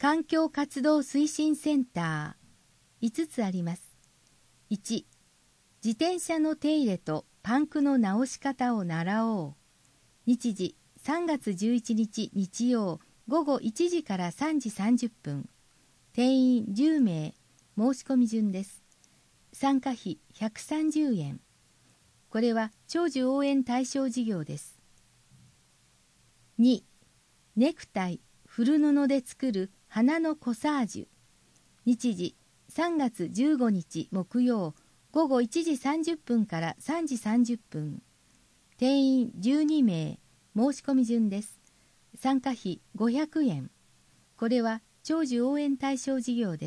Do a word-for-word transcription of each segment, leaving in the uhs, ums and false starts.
環境活動推進センターいつつあります。いち、自転車の手入れとパンクの直し方を習おう。日時さんがつじゅういちにち日曜午後いちじからさんじさんじゅっぷん。定員じゅうめい、申し込み順です。参加費ひゃくさんじゅうえん。これは長寿応援対象事業です。に、ネクタイ、古布で作る花のコサージュ。日時さんがつじゅうごにち木曜午後いちじさんじゅっぷんからさんじさんじゅっぷん。定員じゅうにめい、申し込み順です。参加費ごひゃくえん。これは長寿応援対象事業です。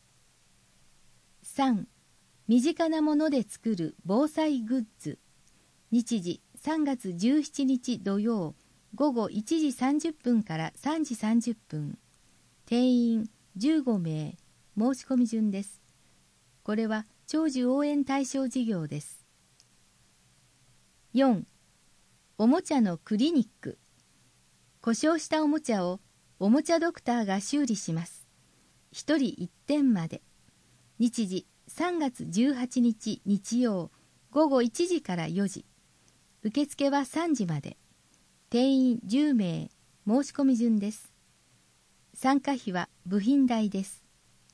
さん、身近なもので作る防災グッズ。日時さんがつじゅうしちにち土曜午後いちじさんじゅっぷんからさんじさんじゅっぷん。定員じゅうごめい、申し込み順です。これは長寿応援対象事業です。よん、おもちゃのクリニック。故障したおもちゃをおもちゃドクターが修理します。ひとりいってんまで。日時さんがつじゅうはちにち日曜午後いちじからよじ。受付はさんじまで。定員じゅうめい、申し込み順です。参加費は部品代です。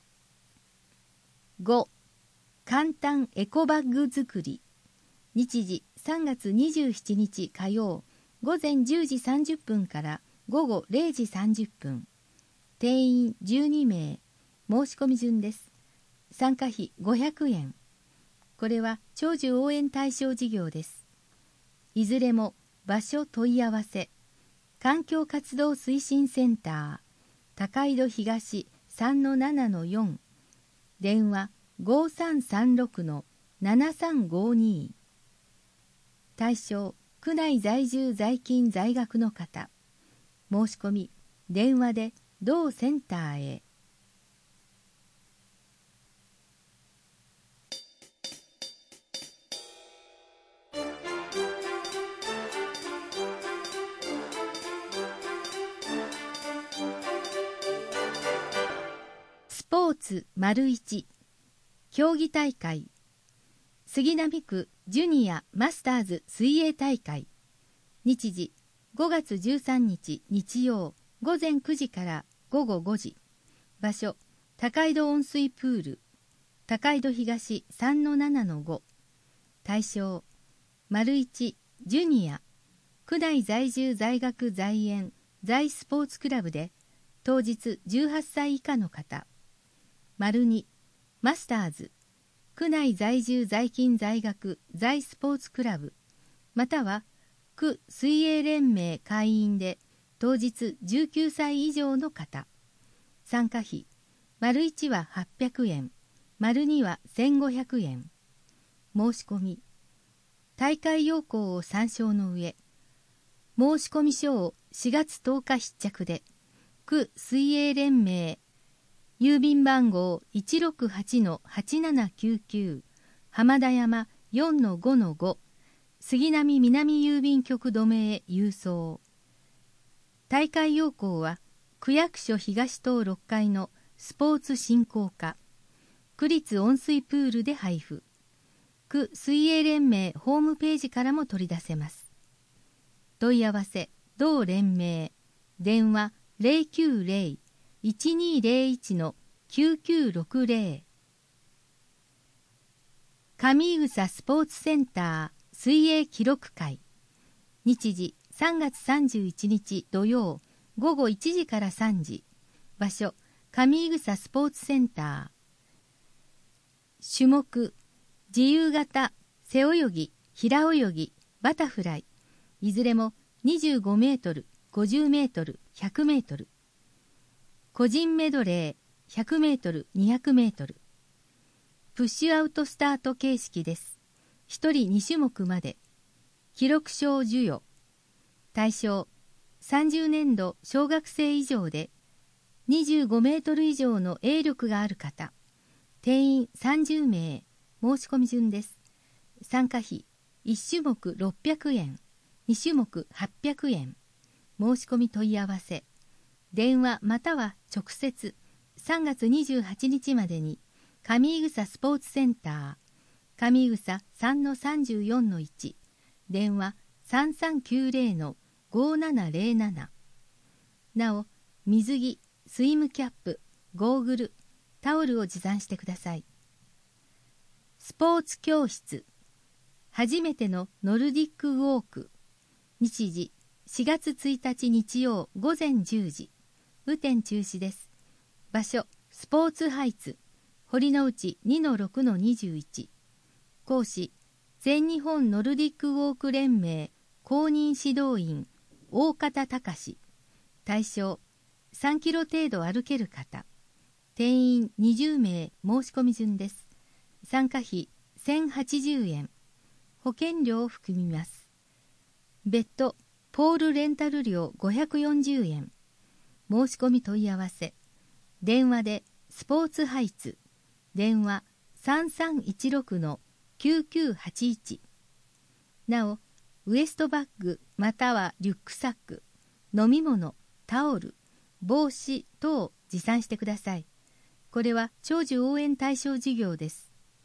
ご、簡単エコバッグ作り。日時さんがつにじゅうしちにち火曜午前じゅうじさんじゅっぷんから午後れいじさんじゅっぷん。定員じゅうにめい、申し込み順です。参加費ごひゃくえん。これは長寿応援対象事業です。いずれも場所問い合わせ、環境活動推進センター、高井戸東 さんのななのよん、電話ごさんさんろくのななさんごに。対象、区内在住在勤在学の方。申し込み、電話で同センターへ。スポーツ丸一競技大会。杉並区ジュニアマスターズ水泳大会。日時ごがつじゅうさんにち日曜午前くじから午後ごじ。場所高井戸温水プール、高井戸東 さんのななのご。対象丸一ジュニア、区内在住在学在園在スポーツクラブで当日じゅうはっさい以下の方。丸にマスターズ、区内在住在勤在学在スポーツクラブまたは区水泳連盟会員で当日じゅうきゅうさい以上の方。参加費丸いちははっぴゃくえん、丸にはせんごひゃくえん。申し込み大会要項を参照の上、申し込み書をしがつとおか必着で、区水泳連盟郵便番号 いちろくはちのはちななきゅうきゅう 浜田山 よんのごのご 杉並南郵便局止めへ郵送。大会要項は区役所東棟ろっかいのスポーツ振興課、区立温水プールで配布。区水泳連盟ホームページからも取り出せます。問い合わせ同連盟、電話 ゼロきゅうゼロ いちにゼロいちのきゅうきゅうろくゼロ。上井草スポーツセンター水泳記録会。日時さんがつさんじゅういちにち土曜午後いちじからさんじ。場所上井草スポーツセンター。種目自由形、背泳ぎ、平泳ぎ、バタフライ、いずれもにじゅうごメートル、ごじゅうメートル、ひゃくメートル。個人メドレーひゃくメートル、にひゃくメートル。プッシュアウトスタート形式です。ひとりにしゅもくまで。記録証授与。対象さんじゅうねんど小学生以上でにじゅうごメートル以上の泳力がある方。定員さんじゅうめい。申し込み順です。参加費いちしゅもくろっぴゃくえん、にしゅもくはっぴゃくえん。申し込み問い合わせ電話または直接さんがつにじゅうはちにちまでに上井草スポーツセンター上井草 さんのさんじゅうよんのいち 電話 さんさんきゅうゼロのごななゼロなな。なお、水着、スイムキャップ、ゴーグル、タオルを持参してください。スポーツ教室、初めてのノルディックウォーク、日時しがつついたち日曜ごぜんじゅうじ、雨天中止です。場所、スポーツハイツ、堀之内 にのろくのにじゅういち。講師、全日本ノルディックウォーク連盟公認指導員、大方隆。対象、さんキロ程度歩ける方。定員にじゅうめい申し込み順です。参加費せんはちじゅうえん。保険料を含みます。別途、ポールレンタル料ごひゃくよんじゅうえん。申し込み問い合わせ。電話でスポーツハイツ。電話さんさんいちろくのきゅうきゅうはちいち。なお、ウエストバッグまたはリュックサック、飲み物、タオル、帽子等持参してください。これは長寿応援対象事業です。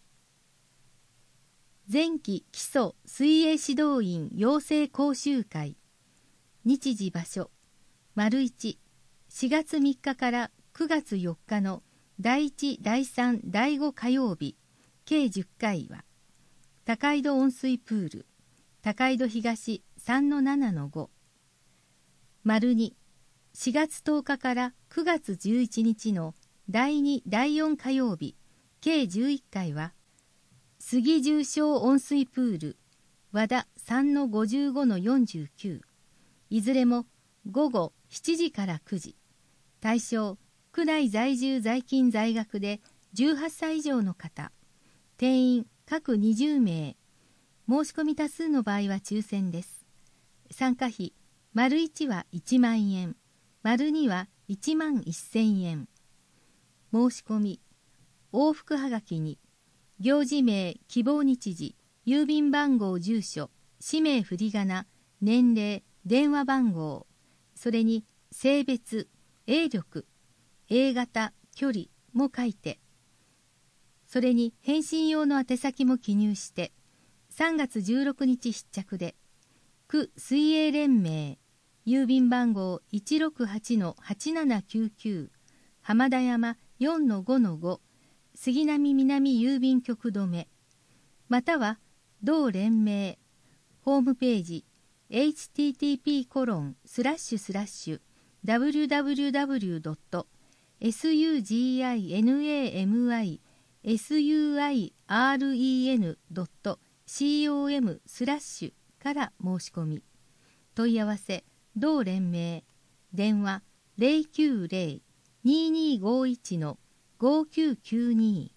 前期基礎水泳指導員養成講習会。日時場所、丸いち、しがつみっかからくがつよっかのだいいち、だいさん、だいご火曜日、計じゅっかいは、高井戸温水プール、高井戸東 さんのななのご。丸に、しがつとおかからくがつじゅういちにちのだいに、だいよん火曜日、計じゅういっかいは、杉重症温水プール、和田 さんのごじゅうごのよんじゅうきゅう。いずれもごごしちじからくじ。対象、区内在住在勤在学でじゅうはっさい以上の方。定員各にじゅうめい。申し込み多数の場合は抽選です。参加費、丸いちはいちまんえん、丸にはいちまんせんえん。申し込み、往復はがきに、行事名、希望日時、郵便番号、住所、氏名振り仮名、年齢、電話番号、それに性別、泳力、A 型、距離も書いて、それに返信用の宛先も記入して、さんがつじゅうろくにち必着で、区水泳連盟、郵便番号 いちろくはちのはちななきゅうきゅう、浜田山 よんのごのご、杉並南郵便局止め、または同連盟ホームページ エイチティーティーピーコロンスラッシュスラッシュダブリューダブリューダブリュードットスグジンアムスユイアールイーエヌドットコムスラッシュから申し込み。問い合わせ同連盟電話 ゼロきゅうゼロ にーにーごいちのごきゅうきゅうに。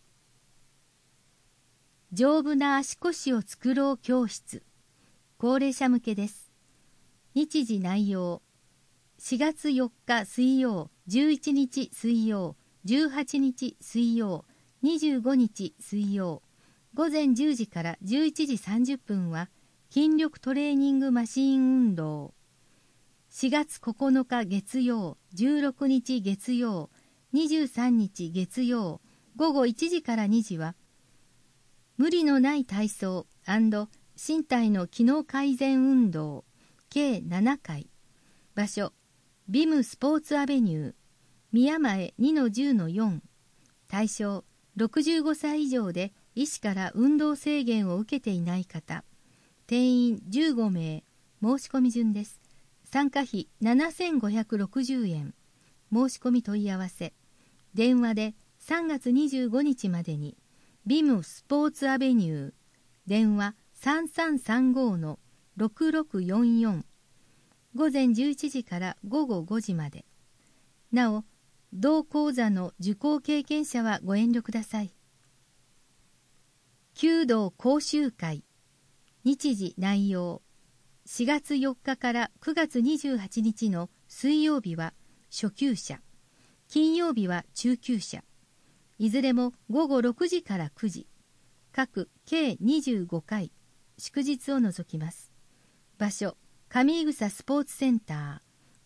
丈夫な足腰を作ろう教室。高齢者向けです。日時内容。しがつよっか水曜、じゅういちにち水曜、じゅうはちにち水曜、にじゅうごにち水曜。午前じゅうじからじゅういちじさんじゅっぷんは筋力トレーニングマシーン運動。しがつここのか月曜、じゅうろくにち月曜、にじゅうさんにち月曜、ごごいちじからにじは、無理のない体操&身体の機能改善運動、計ななかい。場所、ビムスポーツアベニュー、宮前 にのじゅうのよん。対象、ろくじゅうごさい以上で医師から運動制限を受けていない方。定員じゅうごめい。申し込み順です。参加費ななせんごひゃくろくじゅうえん。申し込み問い合わせ。電話でさんがつにじゅうごにちまでに、ビムスポーツアベニュー、電話さんさんさんごのろくろくよんよん。午前じゅういちじからごごごじまで。なお、同講座の受講経験者はご遠慮ください。弓道講習会。日時内容。しがつよっかからくがつにじゅうはちにちの水曜日は初級者、金曜日は中級者。いずれもごごろくじからくじ。各計にじゅうごかい。祝日を除きます。場所、上井草スポーツセンター、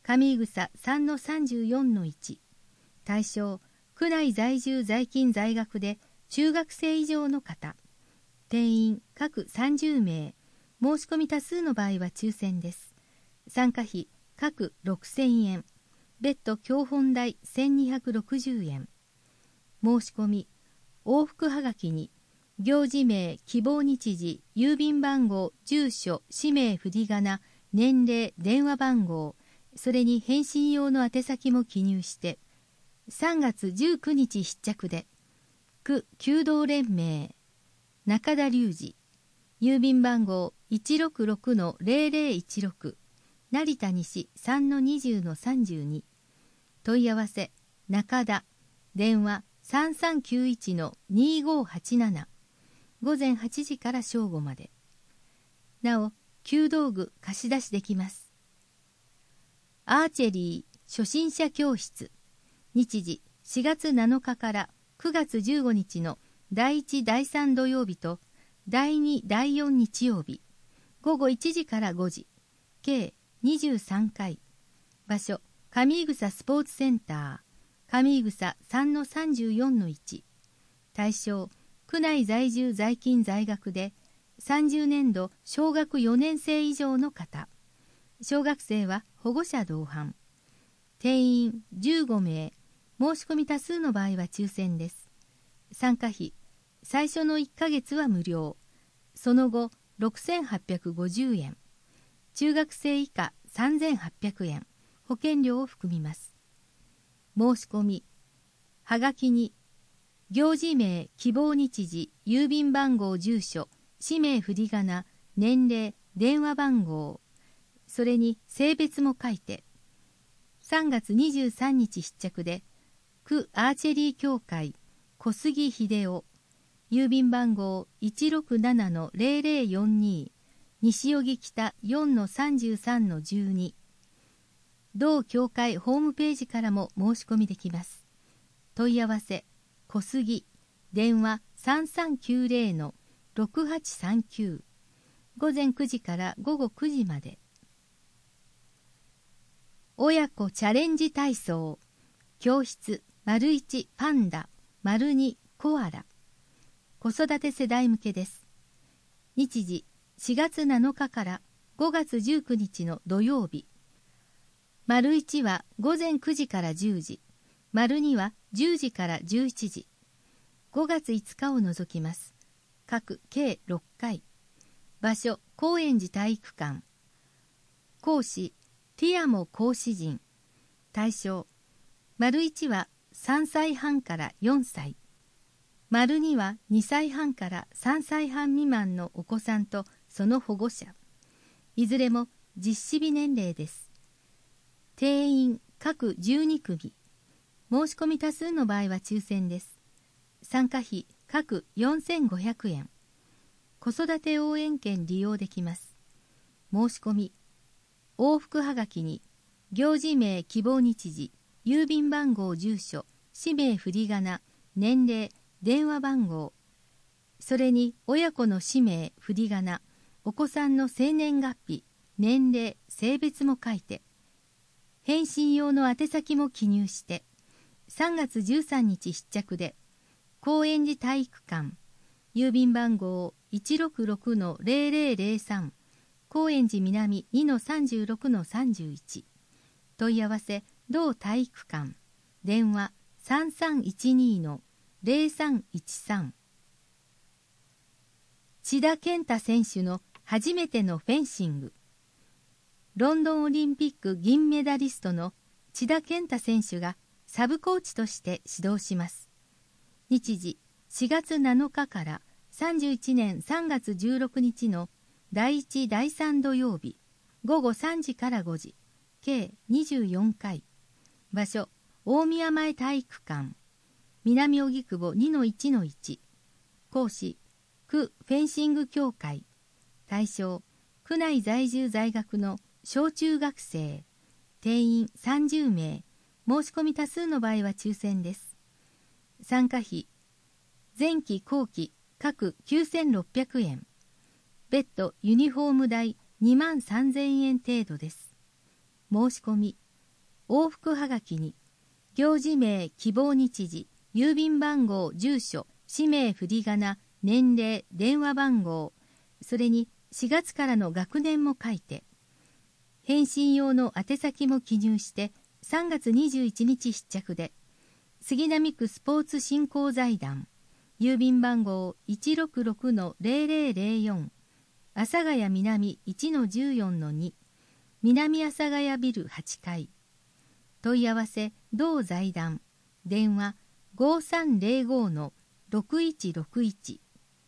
上井草 さんのさんじゅうよんのいち。対象、区内在住在勤在学で中学生以上の方。定員各さんじゅうめい。申し込み多数の場合は抽選です。参加費各ろくせんえん。別途教本代せんにひゃくろくじゅうえん。申し込み、往復はがきに、行事名、希望日時、郵便番号、住所、氏名、振り仮名、年齢、電話番号、それに返信用の宛先も記入して、さんがつじゅうくにち必着で、区弓道連盟、中田隆二、郵便番号 いちろくろくのゼロゼロいちろく、成田西 さんのにじゅうのさんじゅうに、問い合わせ、中田、電話 さんさんきゅういちのにごはちなな、午前はちじから正午まで。なお、弓道具貸し出しできます。アーチェリー初心者教室。日時しがつなのかからくがつじゅうごにちのだいいちだいさん土曜日とだいにだいよん日曜日。ごごいちじからごじ。計にじゅうさんかい。場所、上井草スポーツセンター。上井草 さんのさんじゅうよんのいち。対象、区内在住在勤在学でさんじゅうねんど小学よねんせい以上の方。小学生は保護者同伴。定員じゅうごめい。申し込み多数の場合は抽選です。参加費、最初のいっかげつは無料。その後ろくせんはっぴゃくごじゅうえん。中学生以下さんぜんはっぴゃくえん。保険料を含みます。申し込み、はがきに、行事名、希望日時、郵便番号、住所、氏名、振り仮名、年齢、電話番号、それに性別も書いて、さんがつにじゅうさんにち必着で、区アーチェリー協会、小杉秀夫、郵便番号 いちろくななのゼロゼロよんに、西荻北 よんのさんじゅうさんのじゅうに。同協会ホームページからも申し込みできます。問い合わせ、小杉、電話 さんさんきゅうゼロのろくはちさんきゅう。午前くじから午後くじまで。親子チャレンジ体操。教室、丸いちパンダ、丸にコアラ。子育て世代向けです。日時、しがつなのかからごがつじゅうくにちの土曜日。丸いちは午前くじからじゅうじ、丸にはじゅうじからじゅういちじ。ごがついつかを除きます。各計ろっかい。場所、高円寺体育館。講師、ティアモ講師陣。対象、丸いちはさんさいはんからよんさい。丸にはにさいはんからさんさいはん未満のお子さんとその保護者。いずれも実施日年齢です。定員各じゅうにくみ。申し込み多数の場合は抽選です。参加費各よんせんごひゃくえん。子育て応援券利用できます。申し込み、往復はがきに、行事名、希望日時、郵便番号、住所、氏名、振り仮名、年齢、電話番号、それに親子の氏名、振り仮名、お子さんの生年月日、年齢、性別も書いて、返信用の宛先も記入して、さんがつじゅうさんにち必着で、高円寺体育館、郵便番号 いちろくろくのゼロゼロゼロさん、高円寺南 にのさんじゅうろくのさんじゅういち。問い合わせ、同体育館、電話 さんさんいちにのゼロさんいちさん。千田健太選手の初めてのフェンシング。ロンドンオリンピック銀メダリストの千田健太選手がサブコーチとして指導します。日時、しがつなのかからさんじゅういちねんさんがつじゅうろくにちのだいいちだいさん土曜日、ごごさんじからごじ、計にじゅうよんかい。場所、大宮前体育館。南荻窪 にのいちのいち。講師、区フェンシング協会。対象、区内在住在学の小中学生。定員さんじゅうめい。申し込み多数の場合は抽選です。参加費、前期後期各きゅうせんろっぴゃくえん。別途ユニフォーム代にまんさんぜんえん程度です。申し込み、 往復はがきに、行事名、希望日時、郵便番号、住所、氏名、振り仮名、年齢、電話番号、それにしがつからの学年も書いて、返信用の宛先も記入してさんがつにじゅういちにち必着で、杉並区スポーツ振興財団、郵便番号 いちろくろくのゼロゼロゼロよん、阿佐ヶ谷南 いちのじゅうよんのに、南阿佐ヶ谷ビルはちかい。問い合わせ同財団、電話 ごさんゼロごのろくいちろくいち。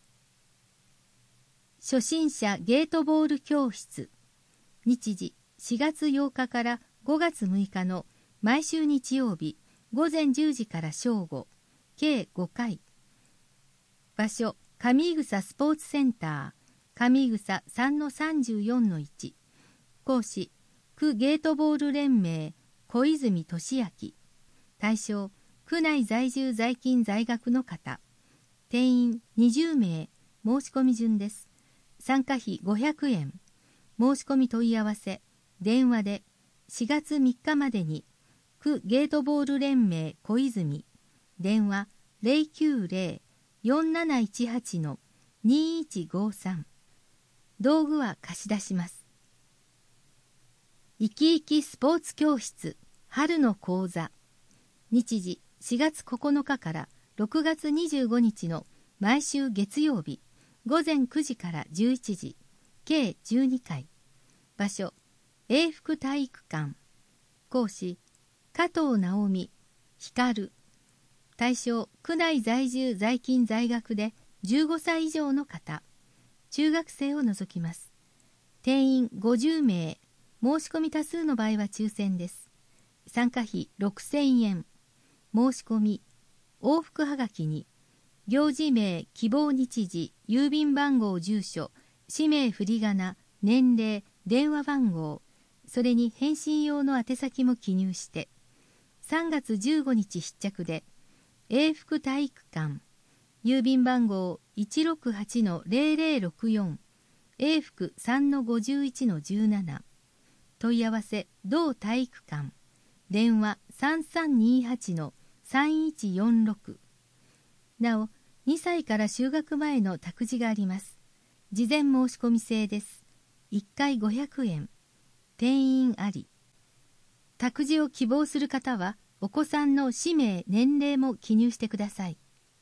初心者ゲートボール教室、日時しがつようかからごがつむいかの毎週日曜日ごぜんじゅうじから正午、計ごかい。場所上井草スポーツセンター、上井草 さんのさんじゅうよんのいち。講師区ゲートボール連盟小泉俊明。対象区内在住在勤在学の方。定員にじゅうめい。申し込み順です。参加費ごひゃくえん。申し込み問い合わせ電話でしがつみっかまでに区ゲートボール連盟小泉、電話 ゼロきゅうゼロ よんなないちはち のにいちごさん。道具は貸し出します。いきいきスポーツ教室春の講座、日時しがつここのかからろくがつにじゅうごにちの毎週月曜日ごぜんくじからじゅういちじ、計じゅうにかい。場所永福体育館。講師加藤直美、光。対象区内在住在勤在学でじゅうごさい以上の方、中学生を除きます。定員ごじゅうめい。申し込み多数の場合は抽選です。参加費ろくせんえん。申し込み往復はがきに、行事名、希望日時、郵便番号、住所、氏名、振り仮名、年齢、電話番号、それに返信用の宛先も記入して、さんがつじゅうごにち必着で、永福体育館、郵便番号 いちろくはちのゼロゼロろくよん、永福 さんのごじゅういちのじゅうなな。問い合わせ同体育館、電話 さんさんにはちのさんいちよんろく。なお、にさいから就学前の託児があります。事前申し込み制です。いっかいごひゃくえん。定員あり。託児を希望する方は、お子さんの氏名、年齢も記入してください。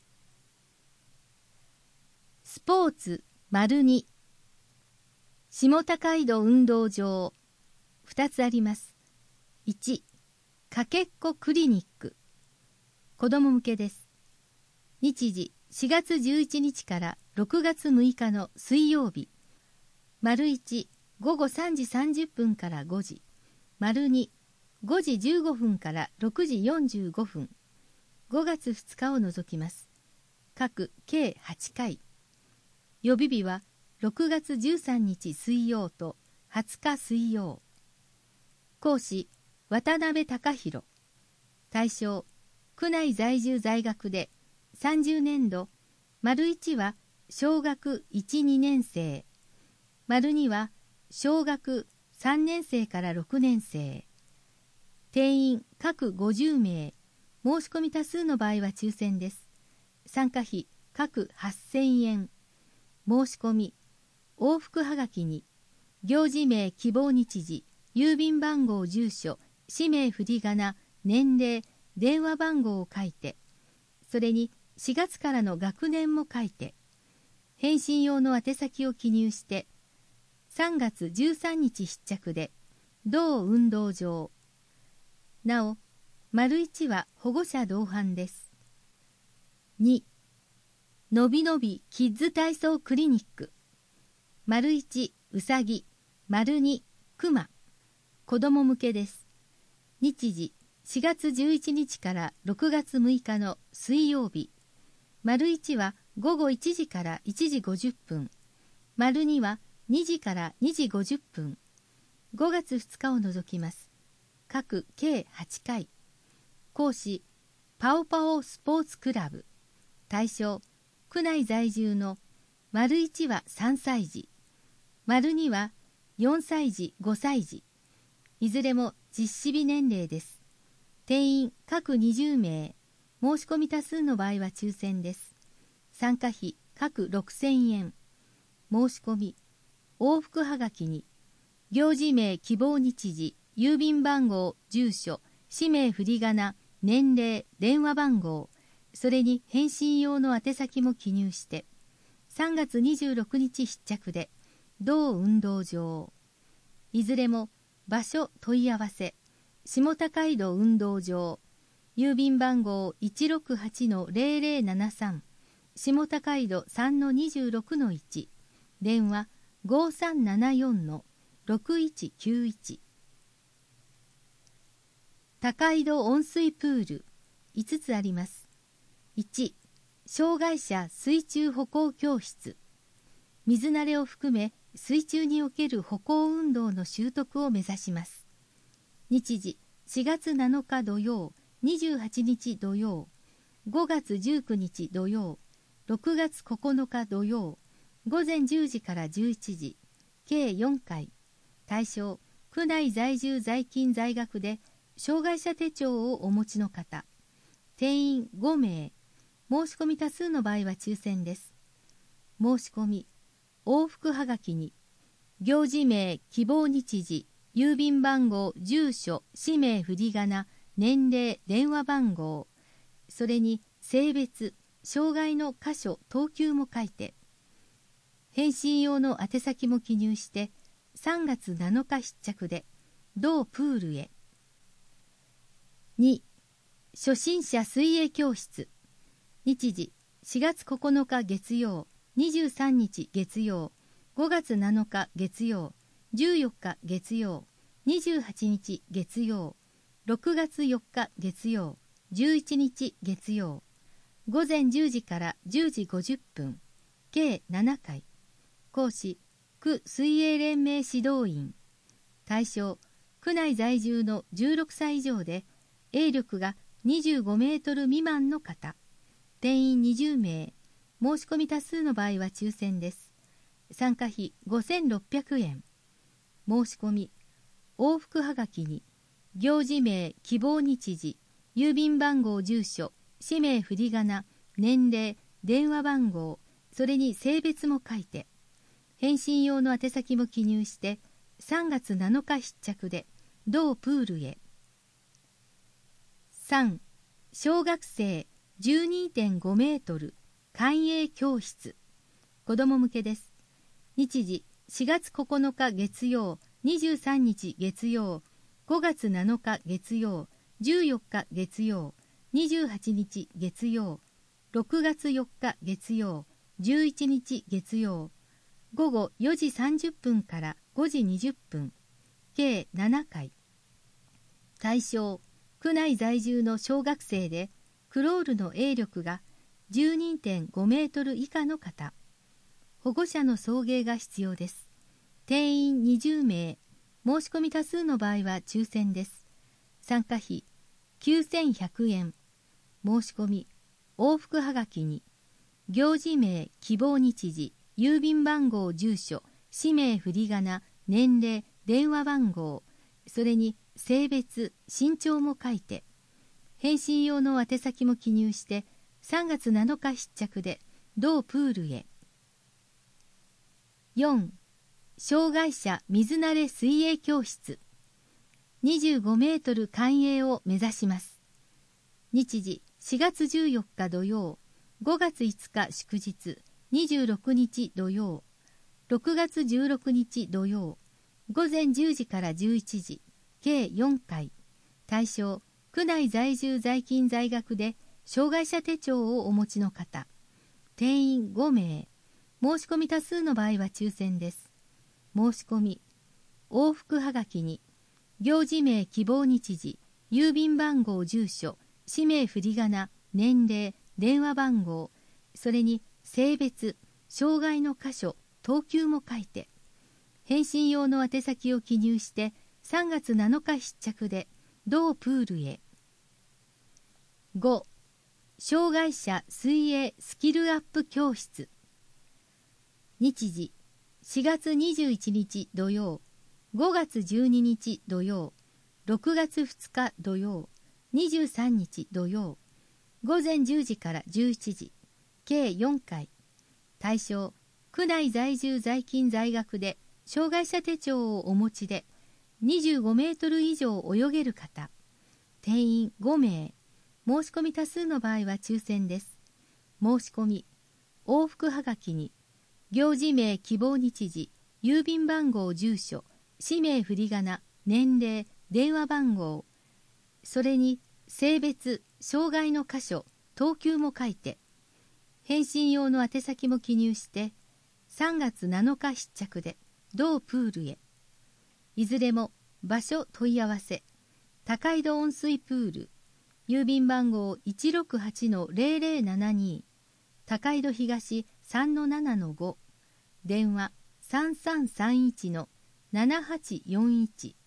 スポーツに、下高井戸運動場。ふたつあります。いち、かけっこクリニック。子ども向けです。日時しがつじゅういちにちからろくがつむいかの水曜日。丸いち、ごごさんじさんじゅっぷんからごじ。丸に、ごじじゅうごふんからろくじよんじゅうごふん。ごがつふつかを除きます。各計はちかい。予備日はろくがつじゅうさんにち水曜とはつか水曜。講師渡辺隆弘。対象区内在住在学でさんじゅうねんど、丸いちは小学いち、にねんせい、丸には小学さんねんせいからろくねんせい。定員各ごじゅうめい。申し込み多数の場合は抽選です。参加費各はっせんえん。申し込み往復はがきに、行事名、希望日時、郵便番号、住所、氏名、振り仮名、年齢、電話番号を書いて、それにしがつからの学年も書いて、返信用の宛先を記入して、さんがつじゅうさんにち必着で、同運動場。なお、丸いちは保護者同伴です。に、のびのびキッズ体操クリニック。丸いち、うさぎ、丸に、くま。子ども向けです。日時しがつじゅういちにちからろくがつむいかの水曜日。丸いちはごごいちじからいちじごじゅっぷん。丸にはにじからにじごじゅっぷん。ごがつふつかを除きます。各計はちかい。講師パオパオスポーツクラブ。対象区内在住の丸いちはさんさいじ、丸にはよんさいじ、ごさいじ。いずれも実施日年齢です。定員各にじゅうめい、申し込み多数の場合は抽選です。参加費各ろくせんえん。申し込み、往復はがきに、行事名、希望日時、郵便番号、住所、氏名振り仮名、年齢、電話番号、それに返信用の宛先も記入して、さんがつにじゅうろくにち必着で、同運動場。いずれも場所問い合わせ、下高井戸運動場、郵便番号 いちろくはちのゼロゼロななさん、下高井戸 さんのにじゅうろくのいち、電話 ごさんななよんのろくいちきゅういち。高井戸温水プールいつつあります。いち、障害者水中歩行教室。水慣れを含め水中における歩行運動の習得を目指します。日時しがつなのか土曜、にじゅうはちにち土曜、ごがつじゅうくにち土曜、ろくがつここのか土曜、ごぜんじゅうじからじゅういちじ、計よんかい。対象、区内在住在勤在学で障害者手帳をお持ちの方。定員ごめい。申し込み多数の場合は抽選です。申し込み、往復はがきに、行事名、希望日時、郵便番号、住所、氏名振り仮名、年齢、電話番号、それに性別、障害の箇所、等級も書いて、返信用の宛先も記入して、さんがつなのか必着で、同プールへ。に、初心者水泳教室。日時、しがつここのか月曜、にじゅうさんにち月曜、ごがつなのか月曜、じゅうよっか月曜、にじゅうはちにち月曜、ろくがつよっか月曜、じゅういちにち月曜、ごぜんじゅうじからじゅうじごじゅっぷん、計ななかい。講師、区水泳連盟指導員。対象、区内在住のじゅうろくさい以上で、泳力がにじゅうごメートル未満の方。定員にじゅうめい。申し込み多数の場合は抽選です。参加費ごせんろっぴゃくえん。申し込み、往復はがきに、行事名、希望日時、郵便番号、住所、氏名振り仮名、年齢、電話番号、それに性別も書いて、返信用の宛先も記入して、さんがつなのか必着で、同プールへ。さん、小学生 じゅうにてんごメートル寛永教室。子ども向けです。日時しがつここのか月曜、にじゅうさんにち月曜、ごがつなのか月曜、じゅうよっか月曜、にじゅうはちにち月曜、ろくがつよっか月曜、じゅういちにち月曜、ごごよじさんじゅっぷんからごじにじゅっぷん、計ななかい。対象、区内在住の小学生でクロールの泳力が じゅうにてんごメートル以下の方。保護者の送迎が必要です。定員にじゅうめい。申し込み多数の場合は抽選です。参加費きゅうせんひゃくえん。申し込み、往復はがきに、行事名、希望日時、郵便番号、住所、氏名振り仮名、年齢、電話番号、それに性別、身長も書いて、返信用の宛先も記入して、さんがつなのか必着で、同プールへ。よん、障害者水慣れ水泳教室。にじゅうごメートル寛永を目指します。日時しがつじゅうよっか土曜、ごがついつか祝日、にじゅうろくにち土曜、ろくがつじゅうろくにち土曜、ごぜんじゅうじからじゅういちじ、計よんかい。対象、区内在住在勤在学で障害者手帳をお持ちの方。定員ごめい。申し込み多数の場合は抽選です。申し込み、往復はがきに、行事名、希望日時、郵便番号、住所、氏名振り仮名、年齢、電話番号、それに性別、障害の箇所、等級も書いて、返信用の宛先を記入してさんがつなのか必着で、同プールへ。ご、障害者水泳スキルアップ教室。日時しがつにじゅういちにち土曜、ごがつじゅうににち土曜、 ろくがつふつか土曜、にじゅうさんにち土曜、ごぜんじゅうじからじゅうしちじ、計よんかい。対象、区内在住在勤在学で障害者手帳をお持ちでにじゅうごメートル以上泳げる方。定員ごめい。申し込み多数の場合は抽選です。申し込み、往復はがきに行事名、希望日時、郵便番号、住所、氏名、振り仮名、年齢、電話番号、それに性別、障害の箇所、等級も書いて、返信用の宛先も記入してさんがつなのか必着で同プールへ。いずれも場所問い合わせ、高井戸温水プール、郵便番号 いちろくはちのゼロゼロななに、高井戸東 さんのななのご、電話 さんさんさんいちのななはちよんいち。